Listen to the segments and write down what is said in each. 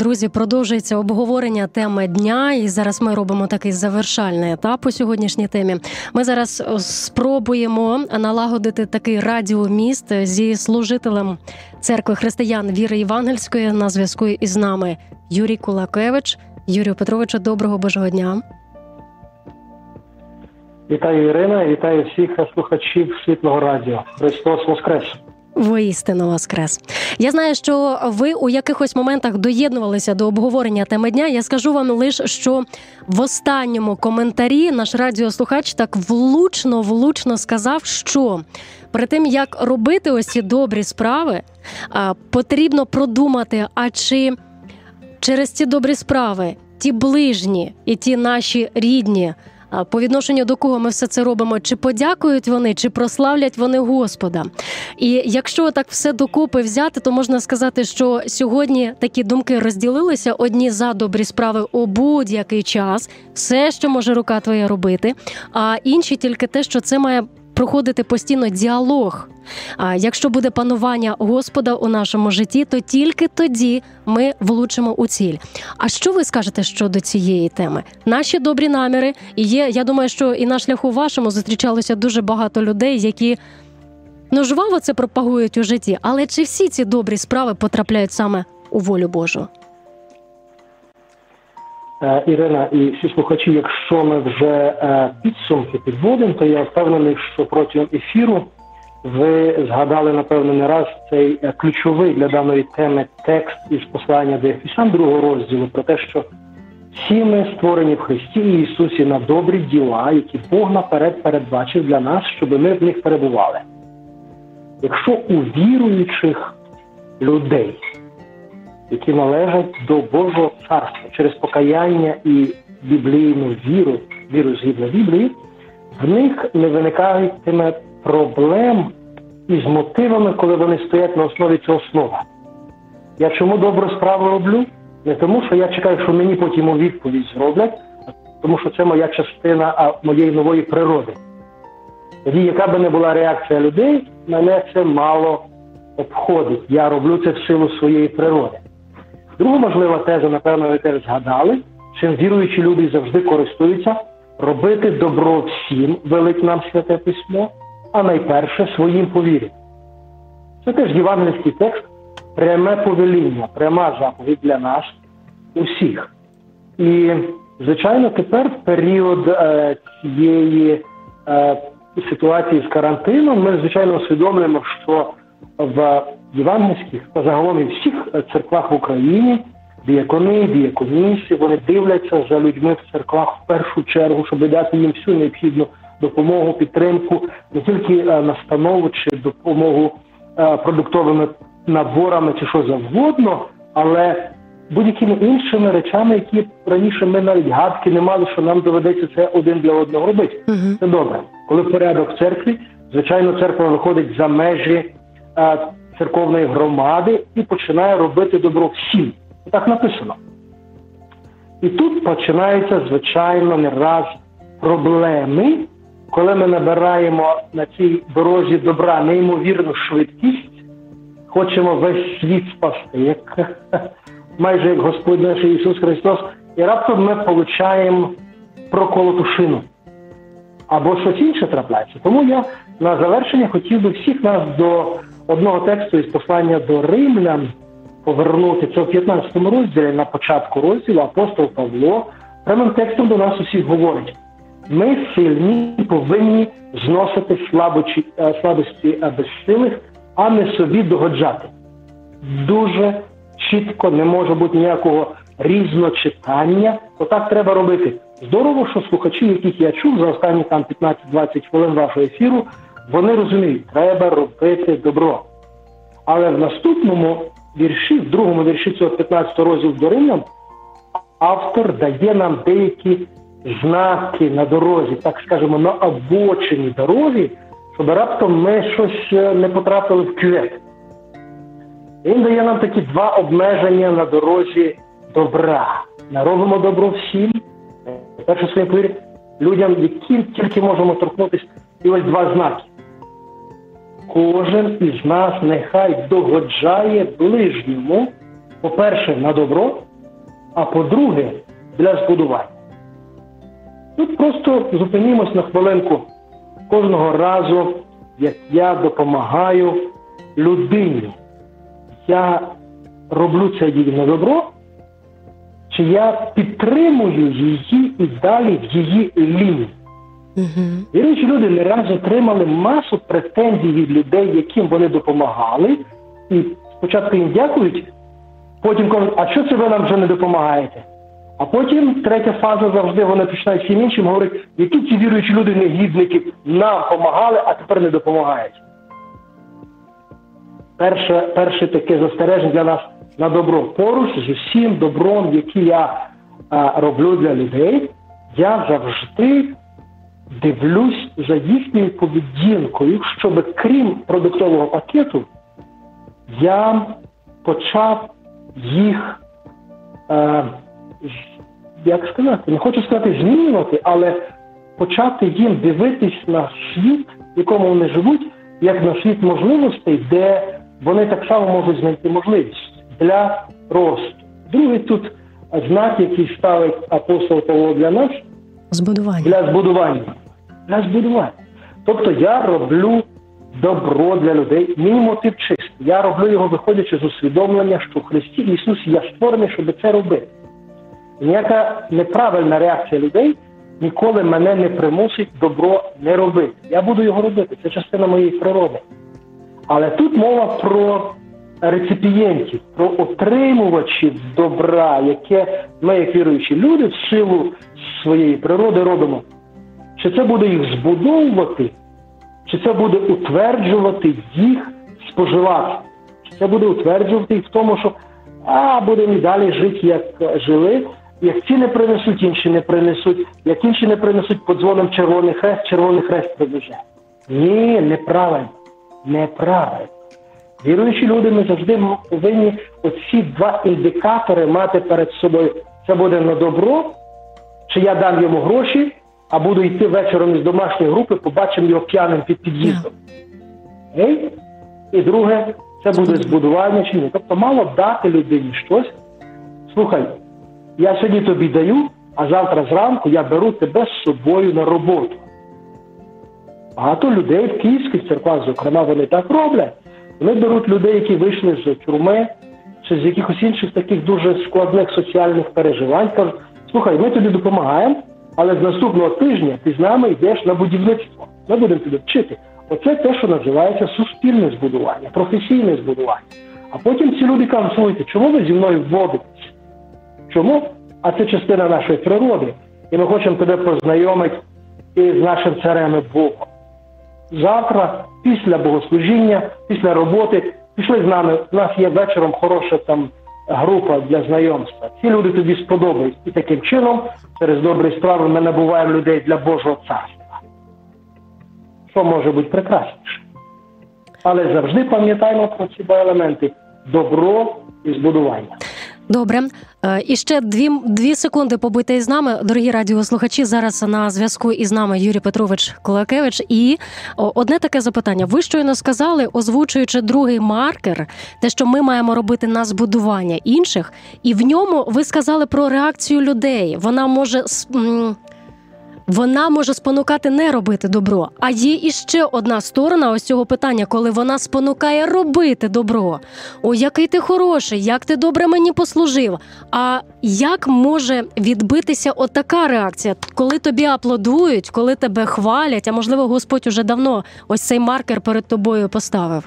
Друзі, продовжується обговорення теми дня, і зараз ми робимо такий завершальний етап у сьогоднішній темі. Ми зараз спробуємо налагодити такий радіоміст зі служителем Церкви християн віри євангельської. На зв'язку із нами Юрій Кулакевич. Юрію Петровичу, доброго Божого дня. Вітаю, Ірина, вітаю всіх слухачів Світлого радіо. Христос Воскрес! Воістину Воскрес. Я знаю, що ви у якихось моментах доєднувалися до обговорення теми дня. Я скажу вам лише, що в останньому коментарі наш радіослухач так влучно сказав, що перед тим, як робити ось ці добрі справи, потрібно продумати, а чи через ці добрі справи ті ближні і ті наші рідні, по відношенню до кого ми все це робимо, чи подякують вони, чи прославлять вони Господа. І якщо так все докупи взяти, то можна сказати, що сьогодні такі думки розділилися. Одні за добрі справи у будь-який час, все, що може рука твоя робити, а інші тільки те, що це має проходити постійно діалог. А якщо буде панування Господа у нашому житті, то тільки тоді ми влучимо у ціль. А що ви скажете щодо цієї теми? Наші добрі наміри, і є, я думаю, що і на шляху вашому зустрічалося дуже багато людей, які жваво це пропагують у житті. Але чи всі ці добрі справи потрапляють саме у волю Божу? Ірина і всі слухачі, якщо ми вже підсумки підводимо, то я впевнений, що протягом ефіру ви згадали, напевно, не раз цей ключовий для даної теми текст із послання до Ефесян 2 розділу про те, що всі ми створені в Христі Ісусі на добрі діла, які Бог наперед передбачив для нас, щоб ми в них перебували. Якщо у віруючих людей, які належать до Божого Царства через покаяння і біблійну віру згідно Біблії, в них не виникатиме проблем із мотивами, коли вони стоять на основі цього слова. Я чому добру справу роблю? Не тому, що я чекаю, що мені потім у відповідь зроблять, а тому, що це моя частина моєї нової природи. Тоді, яка би не була реакція людей, мене це мало обходить. Я роблю це в силу своєї природи. Друга можлива теза, напевно, ви теж згадали, чим віруючі люди завжди користуються: робити добро всім, велить нам Святе Письмо, а найперше своїм по вірі. Це теж євангельський текст, пряме повеління, пряма заповідь для нас усіх. І, звичайно, тепер в період цієї ситуації з карантином ми, звичайно, усвідомлюємо, що в євангельських та загалом і всіх церквах в Україні діякони, діяконісі, вони дивляться за людьми в церквах в першу чергу, щоб дати їм всю необхідну допомогу, підтримку, не тільки настанову чи допомогу продуктовими наборами чи що завгодно, але будь-якими іншими речами, які раніше ми навіть гадки не мали, що нам доведеться це один для одного робити. Це добре. Коли порядок в церкві, звичайно, церква виходить за межі церковної громади і починає робити добро всім. Так написано. І тут починаються, звичайно, не раз проблеми, коли ми набираємо на цій дорозі добра неймовірну швидкість, хочемо весь світ спасти, як майже як Господь наш Ісус Христос, і раптом ми получаємо проколоту шину. Або щось інше трапляється. Тому я на завершення хотів би всіх нас до одного тексту із послання до Римлян повернути. Це в 15 розділі, на початку розділу, апостол Павло прямим текстом до нас усіх говорить: ми сильні повинні зносити слабості безсилих, а не собі догоджати. Дуже чітко, не може бути ніякого різночитання. Отак треба робити. Здорово, що слухачі, яких я чув за останні 15-20 хвилин вашого ефіру, вони розуміють, треба робити добро. Але в наступному вірші, в другому вірші цього 15 розділу до Римлян, автор дає нам деякі знаки на дорозі, так скажемо, на обочині дороги, щоб раптом ми щось не потрапили в кювет. Він дає нам такі два обмеження на дорозі добра. Ми робимо добро всім, перше своїм повір'ям, людям, які тільки можемо торкнутися, і ось два знаки. Кожен із нас нехай догоджає ближньому, по-перше, на добро, а по-друге, для збудування. Тут просто зупинімось на хвилинку. Кожного разу, як я допомагаю людині, я роблю це їй на добро, чи я підтримую її і далі в її лінії. Віруючі люди не раз отримали масу претензій від людей, яким вони допомагали, і спочатку їм дякують, потім кажуть, а що це ви нам вже не допомагаєте? А потім третя фаза завжди, вони починають всім іншим говорити, які ці віруючі люди негідники нам допомагали, а тепер не допомагають. Перше таке застереження для нас на добро. Поруч з усім добром, який я роблю для людей, я завжди дивлюсь за їхньою поведінкою, щоб крім продуктового пакету, я почав їх, як сказати, не хочу сказати змінювати, але почати їм дивитись на світ, в якому вони живуть, як на світ можливостей, де вони так само можуть знайти можливість для росту. Другий тут знак, який ставить апостол Павло для нас, для збудування. Тобто я роблю добро для людей, мій мотив чистий. Я роблю його, виходячи з усвідомлення, що в Христі Ісусі я створений, щоб це робити. Ніяка неправильна реакція людей ніколи мене не примусить добро не робити. Я буду його робити, це частина моєї природи. Але тут мова про реципієнтів, про отримувачів добра, яке ми, як віруючі люди, в силу своєї природи робимо. Чи це буде їх збудовувати, чи це буде утверджувати їх споживати? Чи це буде утверджувати їх в тому, що будемо і далі жити, як жили, як ці не принесуть, інші не принесуть, як інші не принесуть, подзвоним Червоний Хрест привезе. Ні, неправильно. Віруючі люди, ми завжди повинні оці два індикатори мати перед собою. Це буде на добро, чи я дам йому гроші, а буду йти вечором із домашньої групи, побачимо його п'яним під під'їздом. І друге, це буде збудування чи ні. Тобто мало дати людині щось. Слухай, я сьогодні тобі даю, а завтра зранку я беру тебе з собою на роботу. Багато людей в київських церквах, зокрема, вони так роблять. Вони беруть людей, які вийшли з тюрми, чи з якихось інших таких дуже складних соціальних переживань. Кажуть, слухай, ми тобі допомагаємо, але з наступного тижня ти з нами йдеш на будівництво. Ми будемо тебе вчити. Оце те, що називається суспільне збудування, професійне збудування. А потім ці люди кажуть, слухайте, чому ви зі мною вводитесь? Чому? А це частина нашої природи. І ми хочемо тебе познайомити із нашим царем і Богом. Завтра, після богослужіння, після роботи, пішли з нами, у нас є вечором хороша там група для знайомства. Ці люди тобі сподобаються. І таким чином, через добрі справи, ми набуваємо людей для Божого царства. Що може бути прекрасніше? Але завжди пам'ятаємо про ці два елементи – добро і збудування. Добре. І ще 2 секунди побудьте із нами. Дорогі радіослухачі, зараз на зв'язку із нами Юрій Петрович Кулакевич. І одне таке запитання. Ви щойно сказали, озвучуючи другий маркер, те, що ми маємо робити на збудування інших, і в ньому ви сказали про реакцію людей. Вона може спонукати не робити добро. А є іще одна сторона ось цього питання, коли вона спонукає робити добро. О, який ти хороший, як ти добре мені послужив. А як може відбитися отака реакція, коли тобі аплодують, коли тебе хвалять, а можливо Господь уже давно ось цей маркер перед тобою поставив?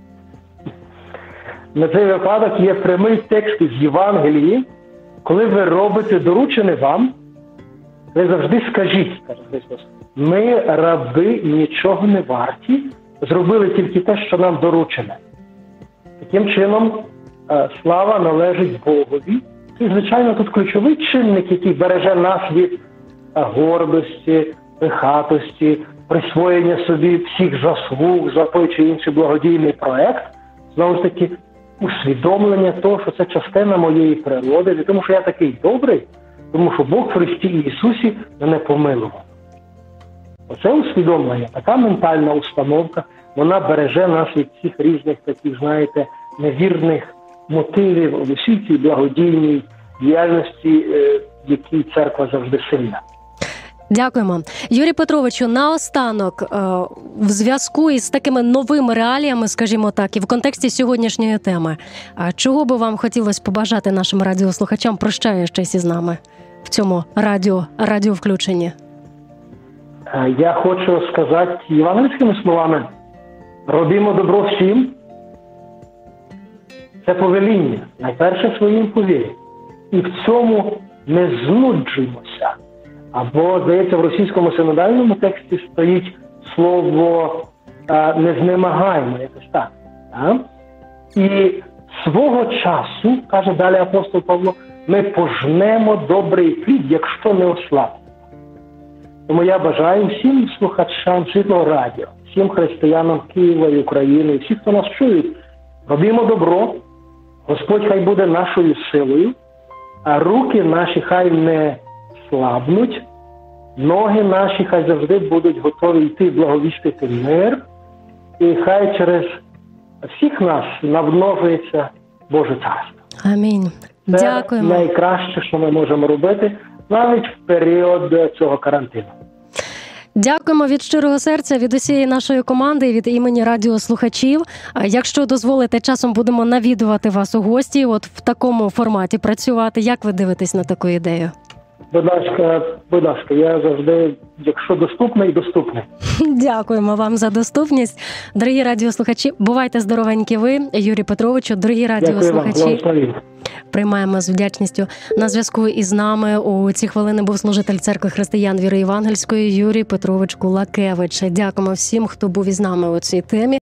На цей випадок є прямий текст із Євангелії. Коли ви робите доручене вам, ви завжди скажіть, каже Христос, ми, раби, нічого не варті, зробили тільки те, що нам доручене. Таким чином, слава належить Богові. І, звичайно, тут ключовий чинник, який береже нас від гордості, пихатості, присвоєння собі всіх заслуг за той чи інший благодійний проект. Знову ж таки, усвідомлення того, що це частина моєї природи, не тому що я такий добрий, тому що Бог в Христі Ісусі мене помилував. Оце усвідомлення, така ментальна установка, вона береже нас від всіх різних таких, знаєте, невірних мотивів у всій цій благодійній діяльності, в якій церква завжди сильна. Дякуємо. Юрій Петровичу, наостанок, в зв'язку із такими новими реаліями, скажімо так, і в контексті сьогоднішньої теми, чого би вам хотілося побажати нашим радіослухачам, прощаючись із нами в цьому радіовключенні? Я хочу сказати євангельськими словами: робімо добро всім. Це повеління, найперше своїм повірі. І в цьому не знуджуємося. Або, здається, в російському синодальному тексті стоїть слово «не знемагаємо», якось так. І свого часу, каже далі апостол Павло, ми пожнемо добрий плід, якщо не ослабнемо. Тому я бажаю всім слухачам Світлого радіо, всім християнам Києва і України, всіх, хто нас чують, робімо добро, Господь хай буде нашою силою, а руки наші хай не слабнуть, ноги наші хай завжди будуть готові йти благовістити мир, і хай через всіх нас навмножується Боже Царство. Амінь. Це Дякуємо. найкраще, що ми можемо робити навіть в період цього карантину. Дякуємо від щирого серця, від усієї нашої команди і від імені радіослухачів. Якщо дозволите, часом будемо навідувати вас у гості, от в такому форматі працювати. Як ви дивитесь на таку ідею? Будь ласка, я завжди, якщо доступний, доступний. Дякуємо вам за доступність. Дорогі радіослухачі, бувайте здоровенькі ви, Юрій Петровичу. Дорогі радіослухачі, приймаємо з вдячністю. На зв'язку із нами у ці хвилини був служитель Церкви Християн Віри Євангельської Юрій Петрович Кулакевич. Дякуємо всім, хто був із нами у цій темі.